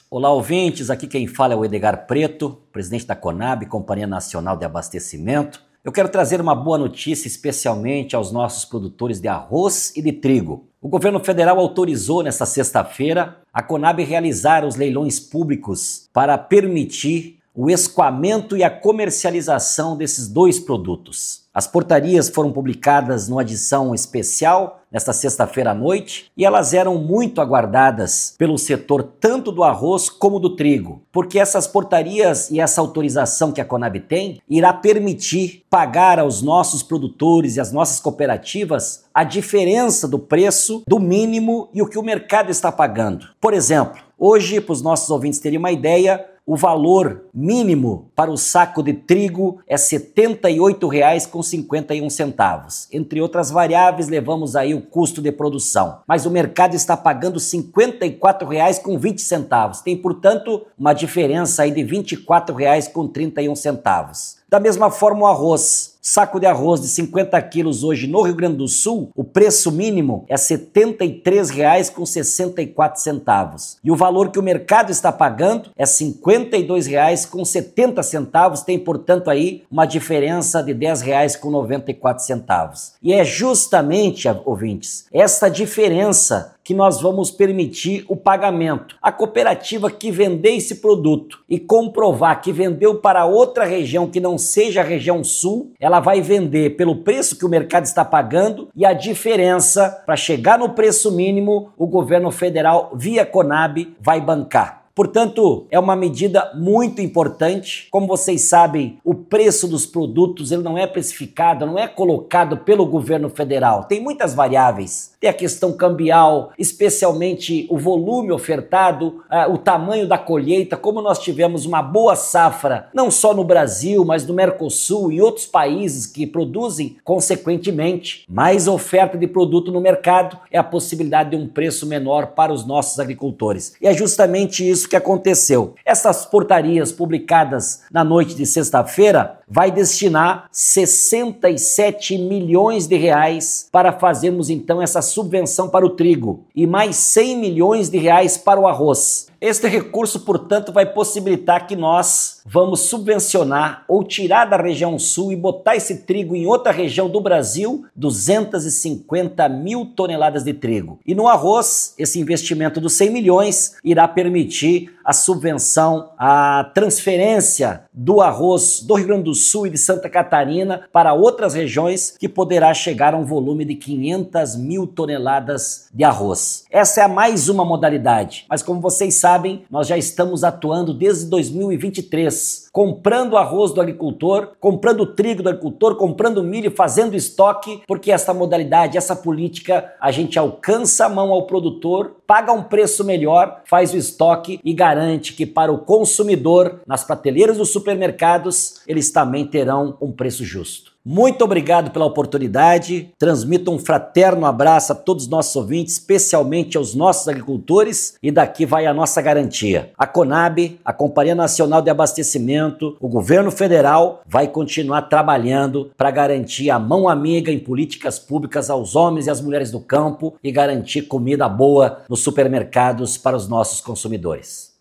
Olá, ouvintes, aqui quem fala é o Edgar Preto, presidente da Conab, Companhia Nacional de Abastecimento. Eu quero trazer uma boa notícia especialmente aos nossos produtores de arroz e de trigo. O governo federal autorizou nesta sexta-feira a Conab realizar os leilões públicos para permitir o escoamento e a comercialização desses dois produtos. As portarias foram publicadas numa edição especial nesta sexta-feira à noite e elas eram muito aguardadas pelo setor tanto do arroz como do trigo, porque essas portarias e essa autorização que a Conab tem irá permitir pagar aos nossos produtores e às nossas cooperativas a diferença do preço do mínimo e o que o mercado está pagando. Por exemplo, hoje, para os nossos ouvintes terem uma ideia, o valor mínimo para o saco de trigo é R$ 78,51. Entre outras variáveis, levamos aí o custo de produção. Mas o mercado está pagando R$ 54,20. Tem, portanto, uma diferença aí de R$ 24,31. Da mesma forma, o arroz. Saco de arroz de 50 quilos hoje no Rio Grande do Sul, o preço mínimo é R$ 73,64. E o valor que o mercado está pagando é R$ 52,70. Tem, portanto, aí uma diferença de R$ 10,94. E é justamente, ouvintes, essa diferença que nós vamos permitir o pagamento. A cooperativa que vender esse produto e comprovar que vendeu para outra região que não seja a região sul, ela vai vender pelo preço que o mercado está pagando e a diferença para chegar no preço mínimo, o governo federal, via Conab, vai bancar. Portanto, é uma medida muito importante. Como vocês sabem, o preço dos produtos ele não é precificado, não é colocado pelo governo federal. Tem muitas variáveis. Tem a questão cambial, especialmente o volume ofertado, o tamanho da colheita, como nós tivemos uma boa safra, não só no Brasil, mas no Mercosul e outros países que produzem, consequentemente, mais oferta de produto no mercado, é a possibilidade de um preço menor para os nossos agricultores. E é justamente isso que aconteceu. Essas portarias publicadas na noite de sexta-feira vai destinar 67 milhões de reais para fazermos então essa subvenção para o trigo e mais 100 milhões de reais para o arroz. Este recurso, portanto, vai possibilitar que nós vamos subvencionar ou tirar da região sul e botar esse trigo em outra região do Brasil, 250 mil toneladas de trigo. E no arroz, esse investimento dos 100 milhões irá permitir a subvenção, a transferência do arroz do Rio Grande do Sul e de Santa Catarina para outras regiões que poderá chegar a um volume de 500 mil toneladas de arroz. Essa é mais uma modalidade, mas como vocês sabem, nós já estamos atuando desde 2023, comprando arroz do agricultor, comprando trigo do agricultor, comprando milho, fazendo estoque, porque essa modalidade, essa política, a gente alcança a mão ao produtor, paga um preço melhor, faz o estoque e garante que para o consumidor, nas prateleiras dos supermercados, eles também terão um preço justo. Muito obrigado pela oportunidade, transmito um fraterno abraço a todos os nossos ouvintes, especialmente aos nossos agricultores, e daqui vai a nossa garantia. A Conab, a Companhia Nacional de Abastecimento, o governo federal vai continuar trabalhando para garantir a mão amiga em políticas públicas aos homens e às mulheres do campo e garantir comida boa nos supermercados para os nossos consumidores.